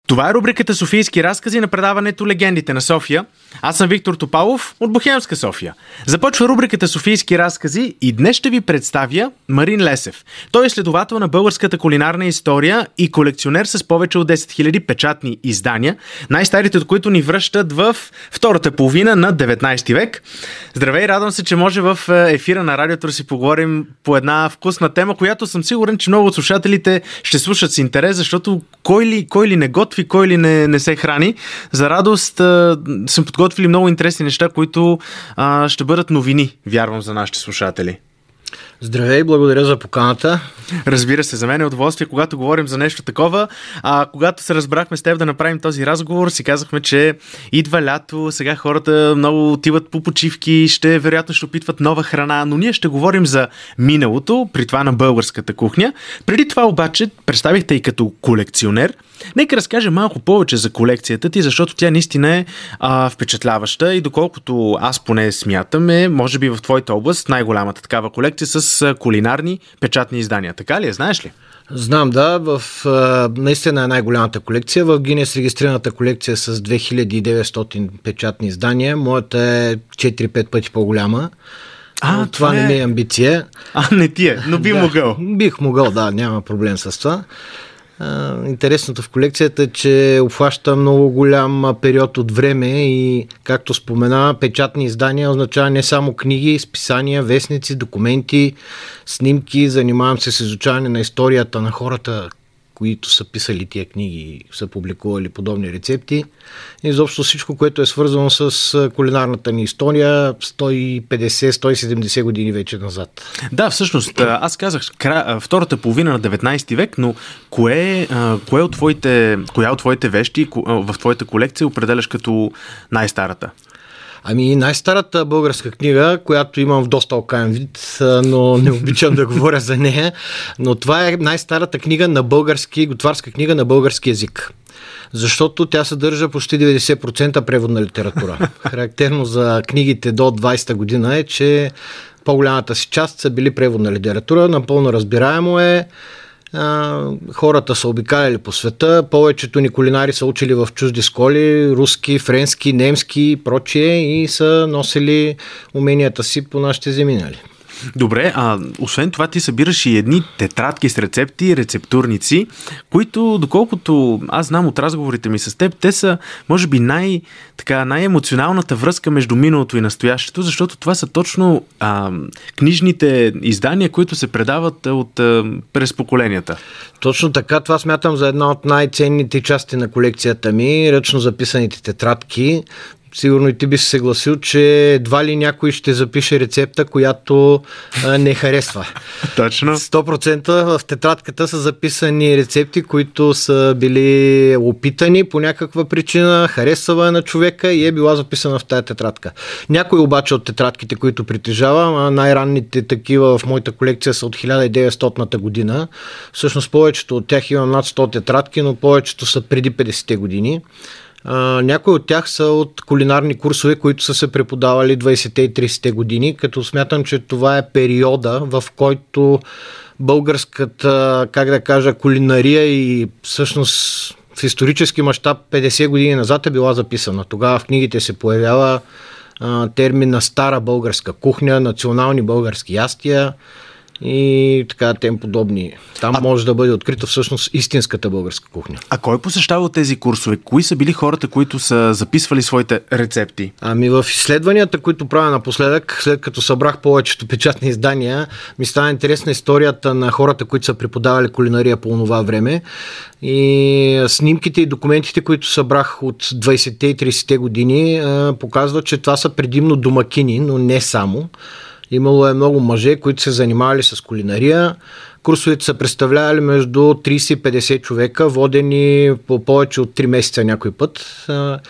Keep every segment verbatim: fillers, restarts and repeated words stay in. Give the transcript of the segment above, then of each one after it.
Това е рубриката Софийски разкази на предаването Легендите на София. Аз съм Виктор Топалов от Бохемска София. Започва рубриката Софийски разкази и днес ще ви представя Марин Лесев. Той е следовател на българската кулинарна история и колекционер с повече от десет хиляди печатни издания, най-старите от които ни връщат в втората половина на деветнайсети век. Здравей, радвам се, че може в ефира на радиото да си поговорим по една вкусна тема, която съм сигурен, че много от слушателите ще слушат с интерес, защото кой ли, кой ли не готви, кой ли не, не се храни. За радост а, съм подготвили много интересни неща, които а, ще бъдат новини, вярвам, за нашите слушатели. Здравей, благодаря за поканата. Разбира се, за мен е удоволствие, когато говорим за нещо такова. А когато се разбрахме с теб да направим този разговор, си казахме, че идва лято, сега хората много отиват по почивки, ще вероятно ще опитват нова храна, но ние ще говорим за миналото, при това на българската кухня. Преди това обаче, представихте и като колекционер. Нека разкажа малко повече за колекцията ти, защото тя наистина е а, впечатляваща и доколкото аз поне смятам е, може би в твоята област, най-голямата такава колекция с а, кулинарни печатни издания. Така ли е? Знаеш ли? Знам, да. В, а, наистина е най-голямата колекция. В Гинес регистрираната колекция с две хиляди и деветстотин печатни издания. Моята е четири-пет пъти по-голяма. А, това, това не ми е амбиция. А, не ти е, но би да, могъл. Бих могъл, да, няма проблем с това. Интересното в колекцията е, че обхваща много голям период от време и, както спомена, печатни издания означава не само книги, списания, вестници, документи, снимки. Занимавам се с изучаване на историята на хората, които са писали тия книги и са публикували подобни рецепти. И изобщо всичко, което е свързано с кулинарната ни история сто и петдесет - сто и седемдесет години вече назад. Да, всъщност, аз казах втората половина на деветнайсети век, но кое, кое от твоите, коя от твоите вещи в твоята колекция определяш като най-старата? Ами най-старата българска книга, която имам в доста окаян вид, но не обичам да говоря за нея, но това е най-старата книга на български, готварска книга на български език. Защото тя съдържа почти деветдесет процента преводна литература. Характерно за книгите до двайсета година е, че по-голямата си част са били преводна литература. Напълно разбираемо е. Хората са обикаляли по света, повечето ни кулинари са учили в чужди школи, руски, френски, немски и прочие, и са носили уменията си по нашите земинали. Добре, а освен това ти събираш и едни тетрадки с рецепти, рецептурници, които, доколкото аз знам от разговорите ми с теб, те са, може би, най, така, най-емоционалната връзка между миналото и настоящето, защото това са точно а, книжните издания, които се предават от, а, през поколенията. Точно така, това смятам за една от най-ценните части на колекцията ми, ръчно записаните тетрадки. Сигурно и ти би се съгласил, че едва ли някой ще запише рецепта, която а, не харесва. Точно. сто процента в тетрадката са записани рецепти, които са били опитани по някаква причина, харесва на човека и е била записана в тая тетрадка. Някои обаче от тетрадките, които притежавам, най-ранните такива в моята колекция са от хиляда и деветстотната година. Всъщност повечето от тях имам над сто тетрадки, но повечето са преди петдесетте години. Uh, някои от тях са от кулинарни курсове, които са се преподавали двайсетте и трийсетте години, като смятам, че това е периода, в който българската, как да кажа, кулинария и всъщност в исторически мащаб петдесет години назад е била записана. Тогава в книгите се появява uh, термина стара българска кухня, национални български ястия и така тем подобни. Там а... може да бъде открита всъщност истинската българска кухня. А кой посещава тези курсове? Кои са били хората, които са записвали своите рецепти? Ами в изследванията, които правя напоследък, след като събрах повечето печатни издания, ми стана интересна историята на хората, които са преподавали кулинария по това време. И снимките и документите, които събрах от двайсетте и трийсетте години, показват, че това са предимно домакини, но не само. Имало е много мъже, които се занимавали с кулинария. Курсовете са представлявали между трийсет и петдесет човека, водени по повече от три месеца някой път.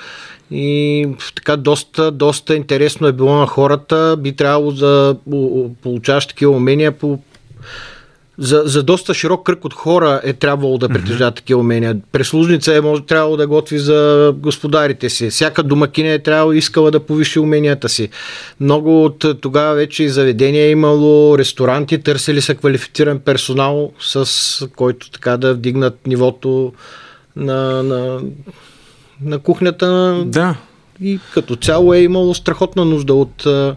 И така доста, доста интересно е било на хората. Би трябвало да получаваш такива умения по За, за доста широк кръг от хора е трябвало да притежават mm-hmm. такива умения. Прислужница е може трябвало да готви за господарите си. Всяка домакиня е трябвало искала да повиши уменията си. Много от тогава вече и заведения е имало, ресторанти, търсили са квалифициран персонал, с който така да вдигнат нивото на, на, на кухнята. Да. И като цяло е имало страхотна нужда от а,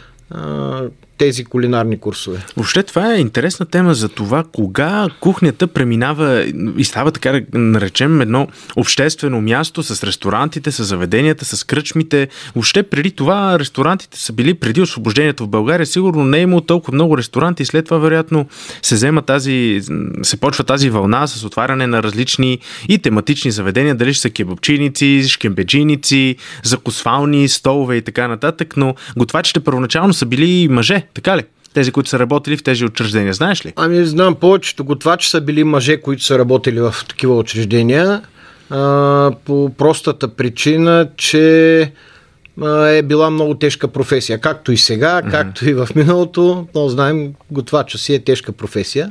а, тези кулинарни курсове. Въобще това е интересна тема за това кога кухнята преминава и става, така да наречем, едно обществено място с ресторантите, с заведенията, с кръчмите. Въобще преди това ресторантите са били преди освобождението в България. Сигурно не е имало толкова много ресторанти и след това вероятно се взема тази, се почва тази вълна с отваряне на различни и тематични заведения, дали ще са кебапчиници, шкембеджиници, закусвални, столове и така нататък, но готвачите първоначално са били мъже. Така ли? Тези, които са работили в тези учреждения, знаеш ли? Ами знам, повечето готвачи са били мъже, които са работили в такива учреждения, а, по простата причина, че а, е била много тежка професия. Както и сега, mm-hmm. както и в миналото, но знаем, готвача си е тежка професия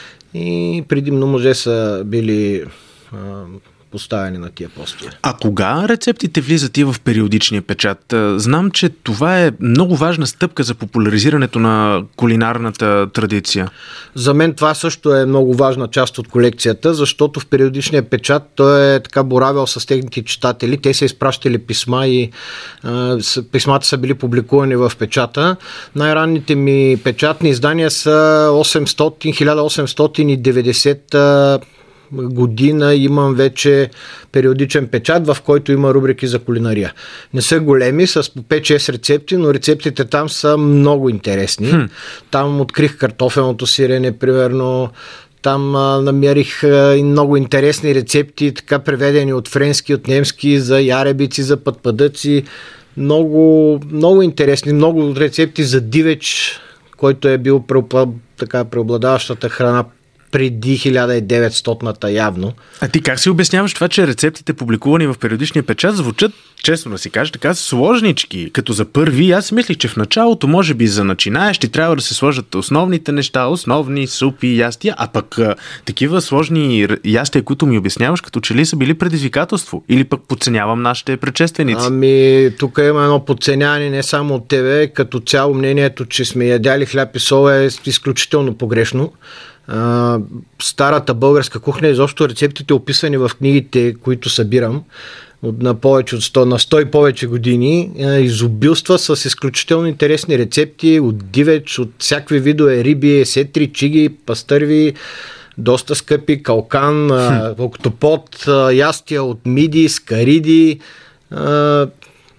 и предимно мъже са били а, поставени на тия постове. А кога рецептите влизат и в периодичния печат? Знам, че това е много важна стъпка за популяризирането на кулинарната традиция. За мен това също е много важна част от колекцията, защото в периодичния печат той е така боравил с техните читатели. Те са изпращали писма и а, писмата са били публикувани в печата. Най-ранните ми печатни издания са осемстотин, хиляда осемстотин и деветдесета година имам вече периодичен печат, в който има рубрики за кулинария. Не са големи, с по пет-шест рецепти, но рецептите там са много интересни. Хм. Там открих картофелното сирене, примерно. Там а, намерих а, и много интересни рецепти, така преведени от френски, от немски, за яребици, за пътпадъци. Много, много интересни, много рецепти за дивеч, който е бил така преобладаващата храна преди хиляда и деветстотната явно. А ти как си обясняваш това, че рецептите, публикувани в периодичния печат, звучат, честно да си кажа, така сложнички, като за първи? Аз мислих, че в началото, може би за начинаещи, трябва да се сложат основните неща, основни супи, ястия, а пък а, такива сложни ястия, които ми обясняваш, като че ли са били предизвикателство? Или пък подценявам нашите предшественици? Ами, тук има едно подценяване не само от тебе, като цяло мнението, че сме ядяли хляб и сол е изключително погрешно. Uh, старата българска кухня, изобщо рецептите, описани в книгите, които събирам от, на повече от сто, на сто и повече години, uh, изобилства с изключително интересни рецепти от дивеч, от всякакви видове риби, сетри, чиги, пастърви, доста скъпи, калкан, uh, октопод, uh, ястия от миди, скариди, uh,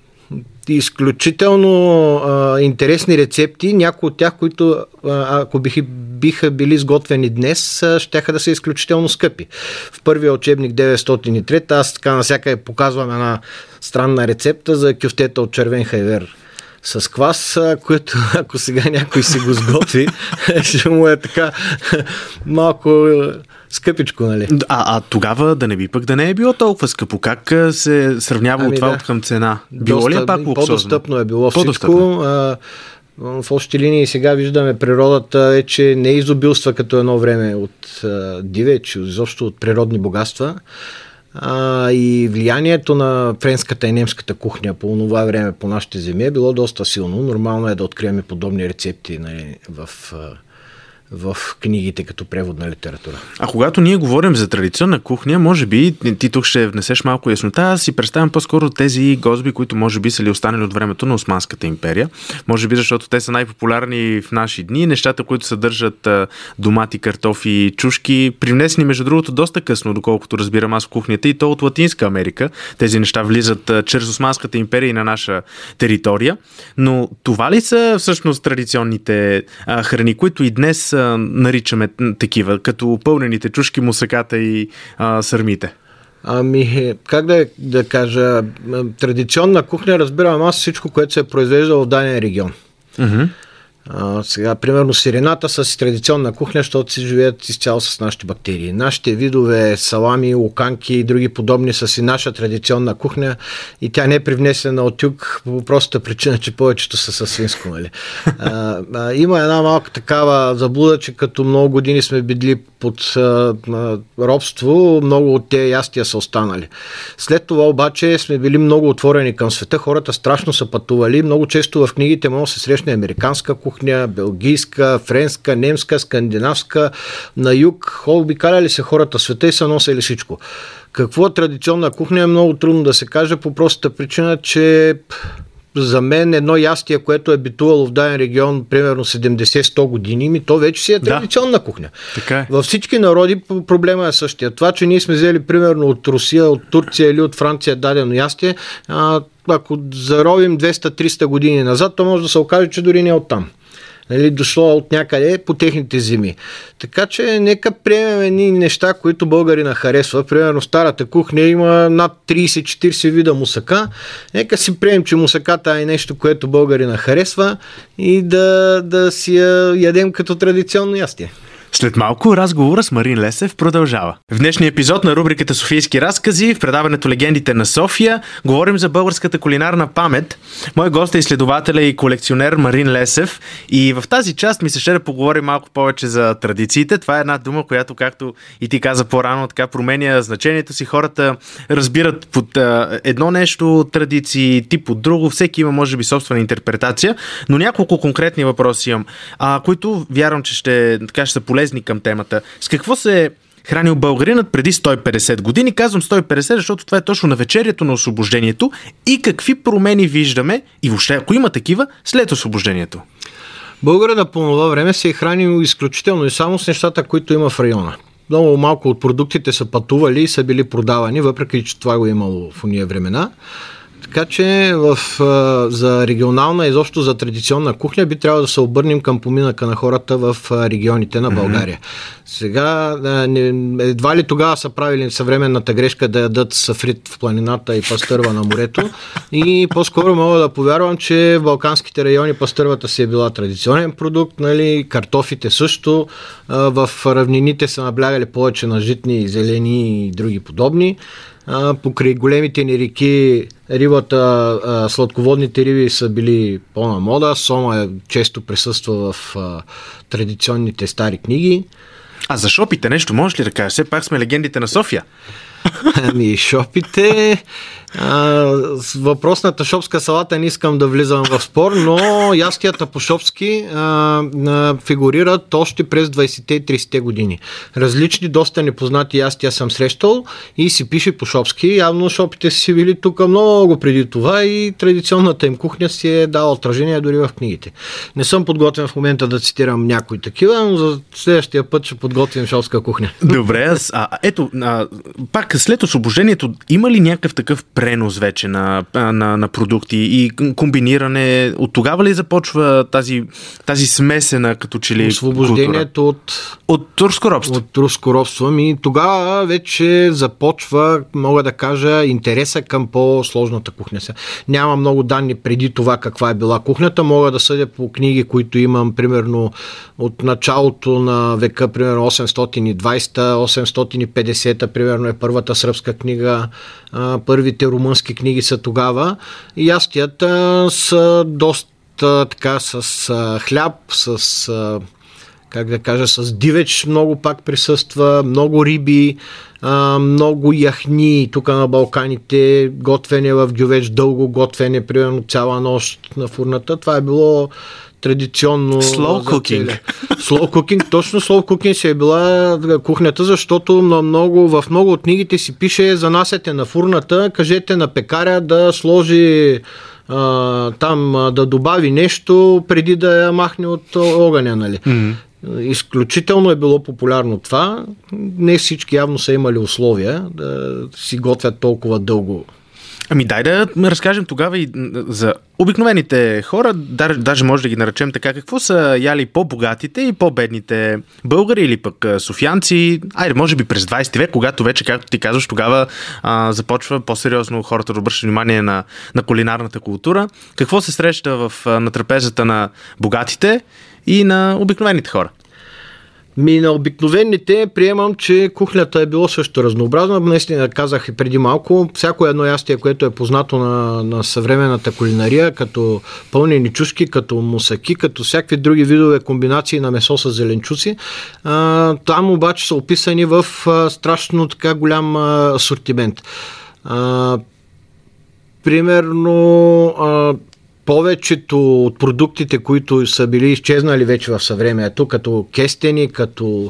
изключително а, интересни рецепти, някои от тях, които а, ако биха, биха били изготвени днес, а, щяха да са изключително скъпи. В първия учебник деветстотин и трета аз така насякъде показвам една странна рецепта за кюфтета от червен хайвер с квас, което ако сега някой си го сготви, ще му е така малко скъпичко, нали? А, а тогава да не би пък да не е било толкова скъпо. Как се сравнява ами от това да. От към цена? Било Доста, ли е пак луксозно? По-достъпно е било всичко. А, в общи линии сега виждаме природата вече не изобилства като едно време от а, дивеч, изобщо от природни богатства. А, и влиянието на френската и немската кухня по това време по нашите земи е било доста силно. Нормално е да открием подобни рецепти, нали, в, в книгите като преводна литература. А когато ние говорим за традиционна кухня, може би ти тук ще внесеш малко яснота. Аз си представям по-скоро тези гозби, които може би са ли останали от времето на Османската империя. Може би защото те са най-популярни в наши дни. Нещата, които съдържат домати, картофи, чушки, привнесени между другото доста късно, доколкото разбирам аз в кухнята, и то от Латинска Америка. Тези неща влизат чрез Османската империя и на наша територия. Но това ли са всъщност традиционните а, храни, които и днес а, наричаме такива, като пълнените чушки, мусаката и а, сърмите? Ами, как да, да кажа, традиционна кухня разбирам аз всичко, което се е произвеждало в даден регион. Mm-hmm. А, сега, примерно, сирената са си традиционна кухня, защото си живеят изцяло с нашите бактерии. Нашите видове салами, луканки и други подобни са си наша традиционна кухня и тя не е привнесена от юг по простата причина, че повечето са със свинско. Нали? А, а, има една малка такава заблуда, че като много години сме били под а, а, робство, много от тези ястия са останали. След това обаче сме били много отворени към света, хората страшно са пътували, много често в книгите може да се срещне американска кухня, кухня, белгийска, френска, немска, скандинавска. На юг обикаляли се хората света и са носили всичко. Какво е традиционна кухня е много трудно да се каже по простата причина, че за мен едно ястие, което е битувало в даден регион примерно седемдесет-сто години, ми то вече си е традиционна да. кухня. Така е. Във всички народи проблема е същия. Това, че ние сме взели примерно от Русия, от Турция или от Франция дадено ястие, а, ако заровим двеста-триста години назад, то може да се окаже, че дори не е оттам. Нали, дошло от някъде по техните земи. Така че нека приемем едни неща, които българина харесва. Примерно в старата кухня има над трийсет-четирийсет вида мусака. Нека си приемем, че мусаката е нещо, което българина харесва и да, да си я ядем като традиционно ястие. След малко разговора с Марин Лесев продължава. В днешния епизод на рубриката Софийски разкази, в предаването Легендите на София, говорим за българската кулинарна памет. Мой гост е изследователя и колекционер Марин Лесев и в тази част ми се ще да поговорим малко повече за традициите. Това е една дума, която, както и ти каза по-рано, така променя значението си. Хората разбират под а, едно нещо традиции, тип под друго. Всеки има, може би, собствена интерпретация, но няколко конкретни въпроси имам, а, които вярвам, че ще, така, ще са полезни към темата. С какво се е хранил българинът преди сто и петдесет години? Казвам сто и петдесет, защото това е точно навечерието на освобождението и какви промени виждаме и въобще, ако има такива, след освобождението. Българинът по това време се е хранил изключително и само с нещата, които има в района. Много малко от продуктите са пътували и са били продавани, въпреки че това го е имало в уния времена. Така че в, за регионална и изобщо за традиционна кухня би трябвало да се обърнем към поминъка на хората в регионите на България. Mm-hmm. Сега едва ли тогава са правили съвременната грешка да ядат сафрит в планината и пастърва на морето и по-скоро мога да повярвам, че в балканските райони пастървата си е била традиционен продукт, нали, картофите също, в равнините са наблягали повече на житни, зелени и други подобни. А, покрай големите ни реки рибата, а, сладководните риби са били по-на мода, сома е, често присъства в а, традиционните стари книги. А за шопите нещо можеш ли да кажеш? Все пак сме легендите на София. Ами шопите... А, с въпросната шопска салата не искам да влизам в спор, но ястията по шопски а, а, фигурират още през двайсетте и трийсетте години. Различни, доста непознати ястия съм срещал и си пише по шопски. Явно шопите си били тук много преди това и традиционната им кухня си е дала отражение дори в книгите. Не съм подготвен в момента да цитирам някои такива, но за следващия път ще подготвим шопска кухня. Добре, а, ето, а, пак след освобождението има ли някакъв такъв пренос вече на, на, на продукти и комбиниране? От тогава ли започва тази, тази смесена като че ли освобождението култура? от от турско робство? От турско робство. Ми тогава вече започва, мога да кажа, интереса към по-сложната кухня. Няма много данни преди това каква е била кухнята. Мога да съдя по книги, които имам, примерно от началото на века, примерно осемстотин и двайсета, осемстотин и петдесета, примерно е първата сръбска книга, първите румънски книги са тогава. И ястията са доста така с хляб, с как да кажа, с дивеч много пак присъства, много риби, много яхни. Тук на Балканите готвене в гювеч, дълго готвене, примерно цяла нощ на фурната. Това е било традиционно. Slow cooking. Slow cooking, точно slow cooking си е била кухнята, защото на много, в много от книгите си пише: занасяте на фурната, кажете на пекаря да сложи а, там да добави нещо преди да я махне от огъня, нали? Mm-hmm. Изключително е било популярно това. Не всички явно са имали условия да си готвят толкова дълго. Ами дай да разкажем тогава и за обикновените хора, даже може да ги наречем така, какво са яли по-богатите и по-бедните българи или пък софиянци, айде може би през двайсети век, когато вече, както ти казваш, тогава а, започва по-сериозно хората да обръщат внимание на, на кулинарната култура. Какво се среща в, на трапезата на богатите и на обикновените хора? Ми на обикновените приемам, че кухнята е било също разнообразна. Наистина казах и преди малко, всяко едно ястие, което е познато на, на съвременната кулинария, като пълнени чушки, като мусаки, като всякакви други видове комбинации на месо с зеленчуци, а, там обаче са описани в а, страшно така голям а, асортимент. А, примерно а, повечето от продуктите, които са били изчезнали вече в съвремието, като кестени, като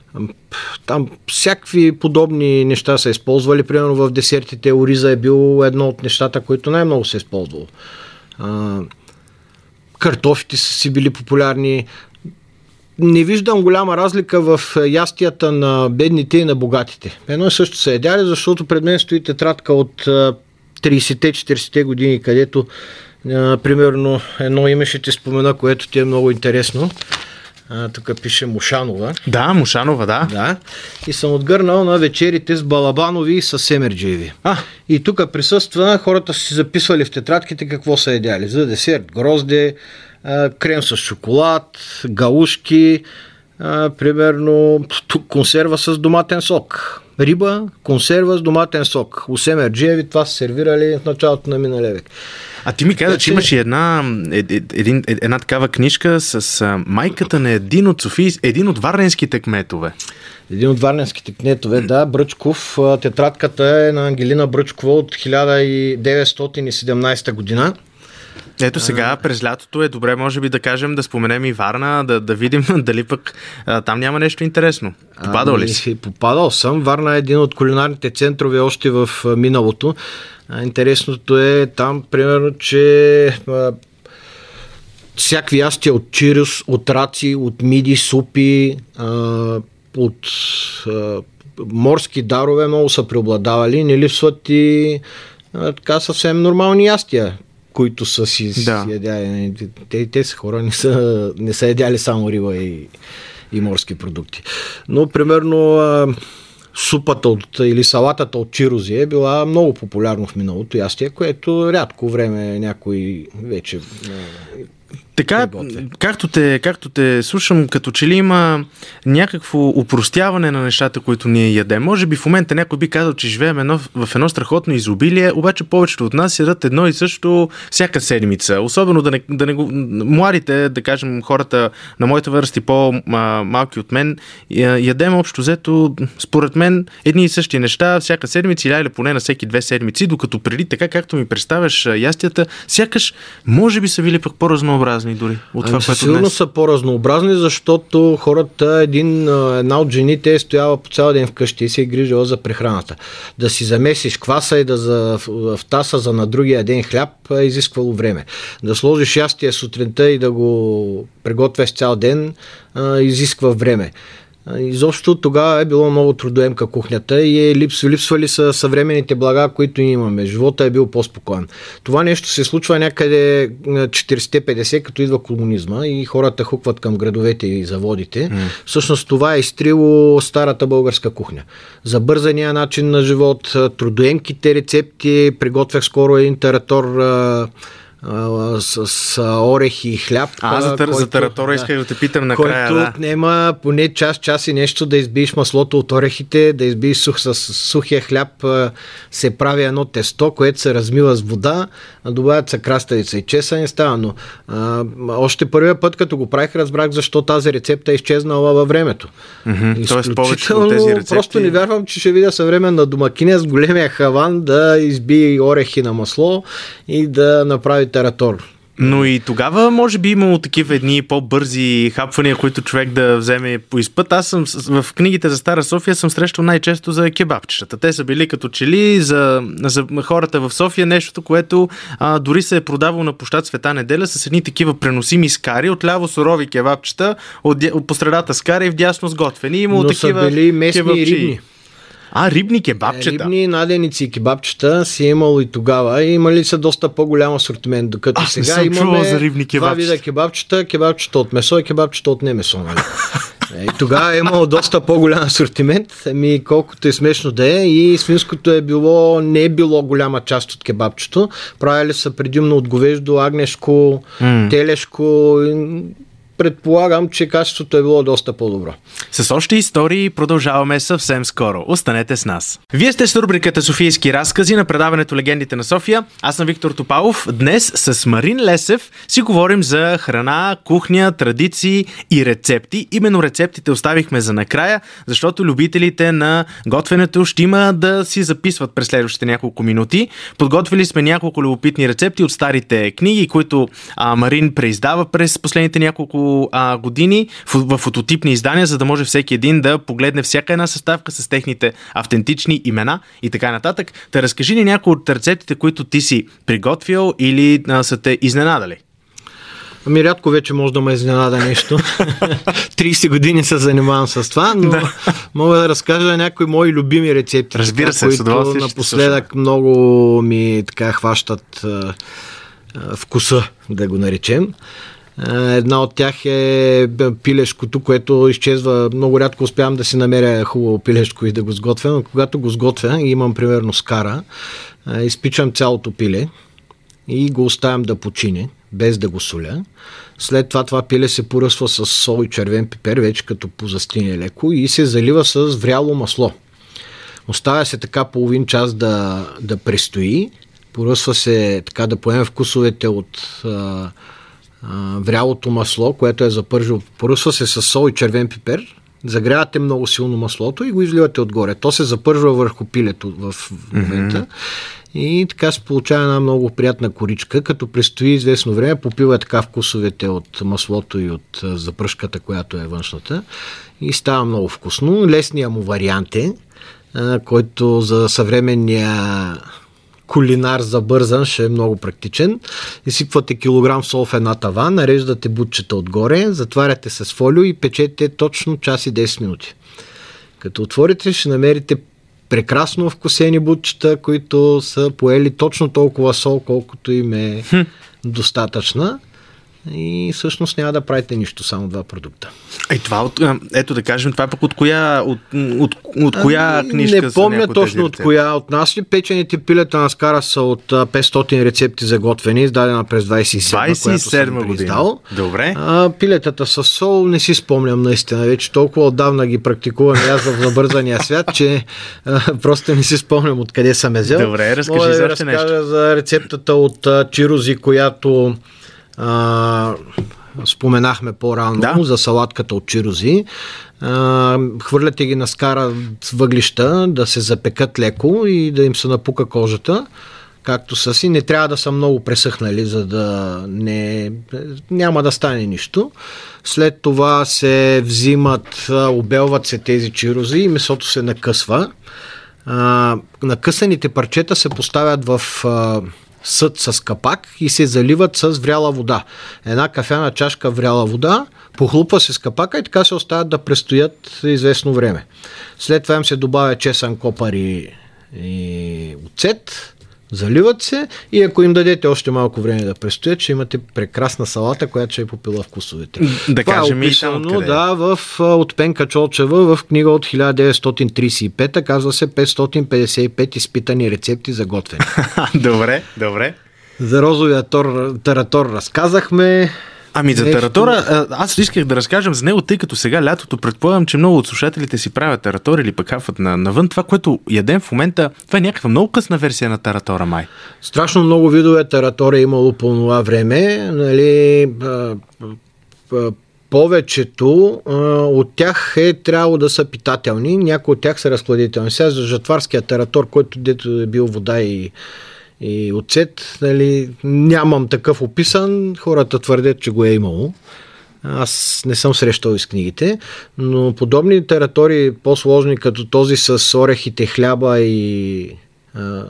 там всякакви подобни неща са използвали. Примерно в десертите ориза е бил едно от нещата, които най-много се е използвало. А, картофите са си били популярни. Не виждам голяма разлика в ястията на бедните и на богатите. Едно и също са едяли, защото пред мен стои тетрадка от трийсетте-четирийсетте години, където а, примерно едно име ще ти спомена, което ти е много интересно. А, тук пише Мушанова. Да, Мушанова, да. Да. И съм отгърнал на вечерите с Балабанови и с Семерджиеви. А. И тук присъства, хората са си записвали в тетрадките какво са едяли. За десерт грозде, а, крем с шоколад, галушки, а, примерно тук консерва с доматен сок. Риба, консерва с доматен сок. У Семерджиеви това са сервирали в началото на миналия век. А ти ми каза, че имаш и една, един, една такава книжка с а, майката на един от Софии, един от варненските кметове. Един от варненските кметове, да, Бръчков. Тетрадката е на Ангелина Бръчкова от хиляда деветстотин и седемнадесета година. Ето сега, през лятото е добре, може би да кажем, да споменем и Варна, да, да видим дали пък а, там няма нещо интересно. Попадал а, ли си? Попадал съм. Варна е един от кулинарните центрове още в миналото. А, интересното е там, примерно, че а, всякакви ястия от чирус, от раци, от миди, супи, а, от а, морски дарове много са преобладавали. Не липсват и а, така съвсем нормални ястия, които са си, да. си ядяли. Те, те са хора, не са, не са ядяли само риба и, и морски продукти. Но, примерно, а, супата от, или салатата от чирози е била много популярно в миналото ястие, което рядко време някой вече Така, както те, както те слушам, като че ли има някакво упростяване на нещата, които ние ядем. Може би в момента някой би казал, че живеем едно, в едно страхотно изобилие, обаче повечето от нас ядат едно и също всяка седмица. Особено да не, да не го... младите, да кажем, хората на моята възраст и по-малки от мен, ядем общо взето, според мен, едни и същи неща всяка седмица или поне на всеки две седмици, докато преди така, както ми представяш ястията, сякаш може би са били пък по-разнообразни дори от това, ами, което сигурно днес. Са по-разнообразни, защото хората, един, една от жените е стояла по цял ден вкъщи и се е грижила за прехраната. Да си замесиш кваса и да за, в таса за на другия ден хляб е изисквало време. Да сложиш ястие сутринта и да го приготвяш цял ден е, изисква време. Изобщо тогава е било много трудоемка кухнята и е липсвали, липсвали са съвременните блага, които имаме. Живота е бил по-спокоен. Това нещо се случва някъде четиридесет-петдесет, като идва комунизма и хората хукват към градовете и заводите. Mm. Всъщност това е изтрило старата българска кухня. Забързания начин на живот, трудоемките рецепти. Приготвях скоро един таратор С, с орехи и хляб. А, за, тър, който, за таратора да, исках да те питам накрая. Който да. отнема поне час, час и нещо да избиеш маслото от орехите, да избиеш сух, с сухия хляб, се прави едно тесто, което се размива с вода, добавят се краставица и чесън, става. Но а, още първия път, като го правих, разбрах защо тази рецепта е изчезнала във времето. Mm-hmm. Тоест повечето от тези рецепти... Просто не вярвам, че ще видя съвременна домакиня с големия хаван да избие орехи на масло и да направи таратор. Но и тогава може би имало такива едни по-бързи хапвания, които човек да вземе по изпът. Аз съм в книгите за Стара София съм срещал най-често за кебабчетата. Те са били като че ли за, за хората в София нещото, което а, дори се е продавало на площад Света неделя с едни такива преносими скари, отляво сурови кебабчета, от, от посредата скари и вдясно сготвени. Имало но такива са били местни кебабчи. И рибни. А, рибни кебабчета. Рибни наденици и кебабчета си е имало и тогава. И имали са доста по-голям асортимент, докато Аз сега имаме за рибни два вида кебабчета, кебабчета от месо и кебабчета от не месо. Нали? И тогава е имало доста по-голям асортимент, ами колкото е смешно да е, и свинското е било, не е било голяма част от кебабчето. Правили са предимно от говеждо, агнешко, mm. телешко, предполагам, че качеството е било доста по-добро. С още истории продължаваме съвсем скоро. Останете с нас. Вие сте с рубриката Софийски разкази на предаването Легендите на София. Аз съм Виктор Топалов. Днес с Марин Лесев си говорим за храна, кухня, традиции и рецепти. Именно рецептите оставихме за накрая, защото любителите на готвенето ще има да си записват през следващите няколко минути. Подготвили сме няколко любопитни рецепти от старите книги, които а, Марин преиздава през последните няколко а, години в, в фототипни издания, за да може всеки един да погледне всяка една съставка с техните автентични имена и така нататък. Та разкажи ни някои от рецептите, които ти си приготвил или а, са те изненадали. Ами рядко вече може да ме изненада нещо. трийсет години се занимавам с това, но да. Мога да разкажа някои мои любими рецепти. Разбира се, които напоследък много ми така хващат а, а, вкуса, да го наречем. Една от тях е пилешкото, което изчезва. Много рядко успявам да си намеря хубаво пилешко и да го сготвя, но когато го сготвя и имам примерно скара, изпичам цялото пиле и го оставям да почине, без да го соля. След това това пиле се поръсва с сол и червен пипер, вече като позастине леко, и се залива с вряло масло. Оставя се така половин час да, да престои, поръсва се така да поеме вкусовете от а, врялото масло, което е запържено, поръсва се с сол и червен пипер, загрявате много силно маслото и го изливате отгоре. То се запържва върху пилето в момента. Mm-hmm. И така се получава една много приятна коричка, като престои известно време, попива така вкусовете от маслото и от запръшката, която е външната, и става много вкусно. Лесният му вариант е, който за съвременния кулинар забързан ще е много практичен. Изсипвате килограм сол в една тава, нареждате бутчета отгоре, затваряте с фолио и печете точно час и десет минути. Като отворите, ще намерите прекрасно вкусени бутчета, които са поели точно толкова сол, колкото им е хм. достатъчна. И всъщност няма да правите нищо, само два продукта. Е, това от, ето да кажем, това пък от коя, от, от, от коя а, книжка? Не помня точно от коя. От нас ли печените пилета на скара са от петстотин рецепти за готвени, издадена през двайсет и седма година. Добре. А, пилетата с сол не си спомням наистина. Вече толкова отдавна ги практикувам аз в забързания свят, че а, просто не си спомням откъде съм е взел. Добре, разкажи Мога за да още разкажа нещо. за рецептата от а, чирози, която Uh, споменахме по-рано, да, за салатката от чирози. Uh, хвърляте ги на скара с въглища да се запекат леко и да им се напука кожата, както са си. Не трябва да са много пресъхнали, за да не... няма да стане нищо. След това се взимат, обелват се тези чирози и месото се накъсва. Uh, накъсаните парчета се поставят в uh, съд с капак и се заливат с вряла вода. Една кафяна чашка вряла вода, похлупва се с капака и така се оставят да престоят известно време. След това им се добавя чесън, копър и, и оцет, заливат се и ако им дадете още малко време да престоят, ще имате прекрасна салата, която ще е попила вкусовете. Да това кажем е описано, да, в, от Пенка Чолчева в книга от хиляда деветстотин трийсет и пета, казва се петстотин петдесет и пет изпитани рецепти за готвене. Добре, добре. За розовия тор, таратор разказахме. Ами за таратора, аз исках да разкажем за него, тъй като сега лятото, предполагам, че много от слушателите си правят таратор или пък хафат на, навън. Това, което ядем в момента, това е някаква много късна версия на таратора, май. Страшно много видове таратора е имало по това време. Нали, а, а, повечето а, от тях е трябвало да са питателни, някои от тях са разкладителни. Сега за жатварския таратор, който дето е бил вода и и оцет, нали, нямам такъв описан, хората твърдят, че го е имало. Аз не съм срещал из книгите, но подобни таратори, по-сложни като този с орехите, хляба и а, а,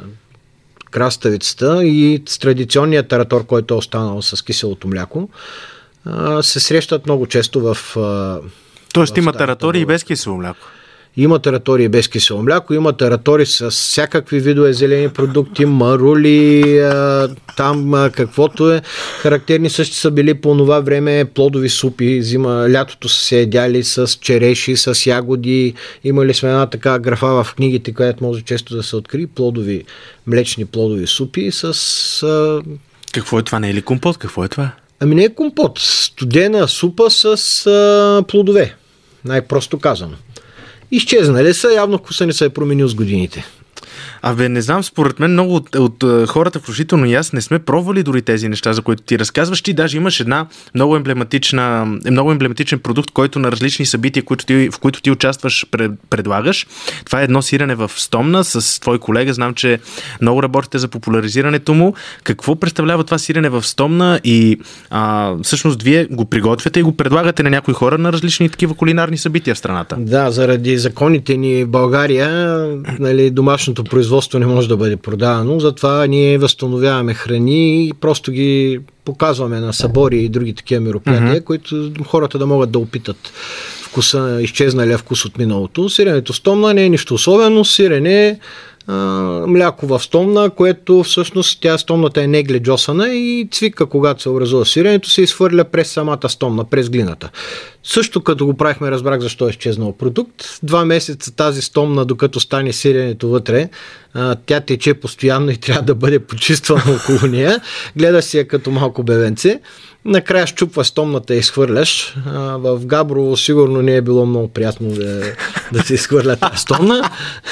краставицата и с традиционния таратор, който е останал с киселото мляко, а, се срещат много често в... А, Тоест в има таратори и без кисело мляко. Има таратори без кисело мляко, има таратори с всякакви видове зелени продукти, марули, а, там а, каквото е. Характерни също са били по това време плодови супи. Зима, лятото са се едяли с череши, с ягоди. Имали сме една така графа в книгите, която може често да се откри. Плодови, млечни плодови супи с... А... Какво е това? Не е ли компот? Какво е това? Ами не е компот. Студена супа с а, плодове. Най-просто казано. Изчезнали са, явно вкуса не се е променил с годините. Абе, не знам, според мен много от, от, от хората, включително и аз, не сме пробвали дори тези неща, за които ти разказваш. Ти даже имаш една много емблематична, много емблематичен продукт, който на различни събития, които ти, в които ти участваш, пред, предлагаш. Това е едно сирене в Стомна с твой колега. Знам, че много работите за популяризирането му. Какво представлява това сирене в Стомна и а, всъщност вие го приготвяте и го предлагате на някои хора на различни такива кулинарни събития в страната? Да, заради законите ни в България, нали, домашното производство не може да бъде продавано, затова ние възстановяваме храни и просто ги показваме на събори и други такива мероприятия, mm-hmm. които хората да могат да опитат вкуса, изчезналия вкус от миналото. Сиренето в Стомна не е нищо особено, сирене а, мляко в Стомна, което всъщност тя Стомната е негледжосана и цвика, когато се образува сиренето, се изхвърля през самата Стомна, през глината. Също като го правихме, разбрах защо е изчезнал продукт. Два месеца тази Стомна, докато стане сиренето вътре, тя тече постоянно и трябва да бъде почиствана около нея. Гледа си я като малко бебенце. Накрая щупва Стомната и изхвърляш. В Габрово сигурно не е било много приятно да, да се изхвърля тази Стомна.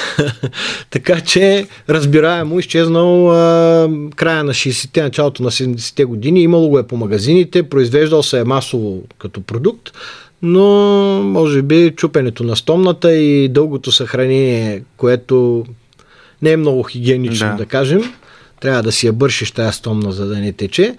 Така че разбираемо изчезнал а, края на шейсетте, началото на седемдесетте години. Имало го е по магазините, произвеждал се е масово като продукт, но може би чупенето на Стомната и дългото съхранение, което не е много хигиенично, да, да кажем, трябва да си я бършиш тази Стомна, за да не тече,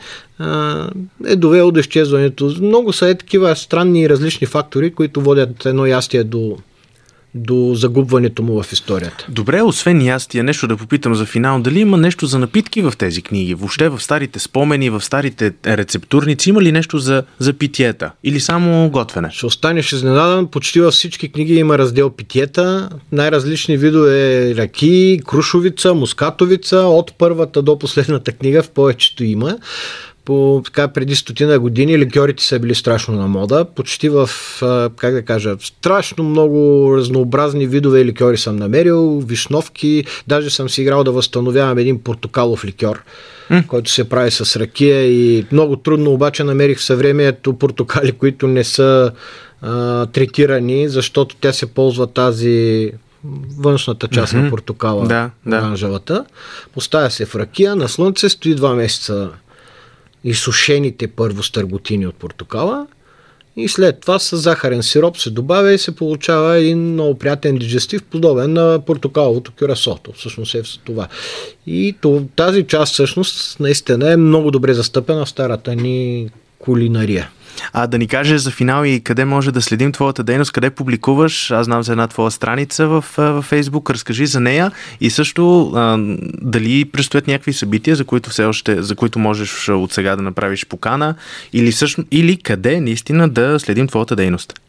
е довело до изчезването. Много са е такива странни и различни фактори, които водят едно ястие до, до загубването му в историята. Добре, освен ястия, нещо да попитам за финал, дали има нещо за напитки в тези книги? Въобще в старите спомени, в старите рецептурници, има ли нещо за, за питиета? Или само готвене? Ще останеш изненадан, почти във всички книги има раздел питиета, най-различни видове ракии, крушовица, мускатовица, от първата до последната книга в повечето има. По, така, преди стотина години ликьорите са били страшно на мода. Почти в, как да кажа, страшно много разнообразни видове ликьори съм намерил, вишновки, даже съм си играл да възстановявам един портокалов ликьор, mm. който се прави с ракия и много трудно обаче намерих в съвремието портокали, които не са а, третирани, защото тя се ползва тази външната част mm-hmm. на портокала, да, да. оранжевата. Поставя се в ракия, на слънце стои два месеца изсушените първо стърготини от портокала и след това с захарен сироп се добавя и се получава един много приятен диджестив, подобен на портокаловото кюрасото. Всъщност е това. И тази част всъщност наистина е много добре застъпена в старата ни кулинария. А да ни кажеш за финал и къде може да следим твоята дейност, къде публикуваш? Аз знам за една твоя страница в, в Фейсбук, разкажи за нея и също а, дали предстоят някакви събития, за които все още, за които можеш от сега да направиш покана или, също, или къде наистина да следим твоята дейност?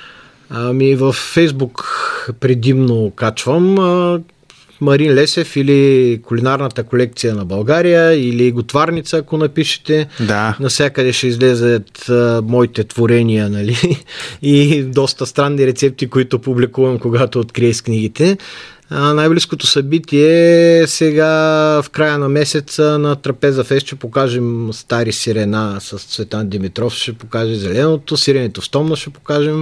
Ами в Фейсбук предимно качвам а... Марин Лесев или кулинарната колекция на България или готварница, ако напишете. Да. Навсякъде ще излезат а, моите творения, нали? И доста странни рецепти, които публикувам, когато открия с книгите. А, най-близкото събитие е сега в края на месеца на Трапеза Фест. Ще покажем стари сирена с Цветан Димитров, ще покаже зеленото, сиренето в Стомна ще покажем.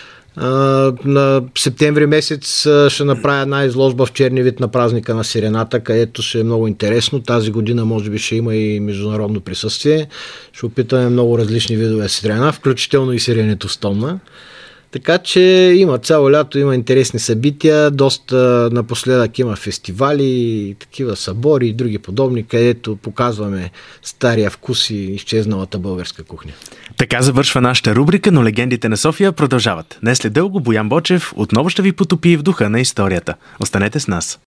Uh, на септември месец uh, ще направя една изложба в черни вид на празника на сирената, където ще е много интересно. Тази година може би ще има и международно присъствие. Ще опитаме много различни видове сирена, включително и сиренето в Стомна. Така че има цяло лято, има интересни събития, доста напоследък има фестивали, такива събори и други подобни, където показваме стария вкус и изчезналата българска кухня. Така завършва нашата рубрика, но легендите на София продължават. Днес след дълго Боян Бочев отново ще ви потопи в духа на историята. Останете с нас.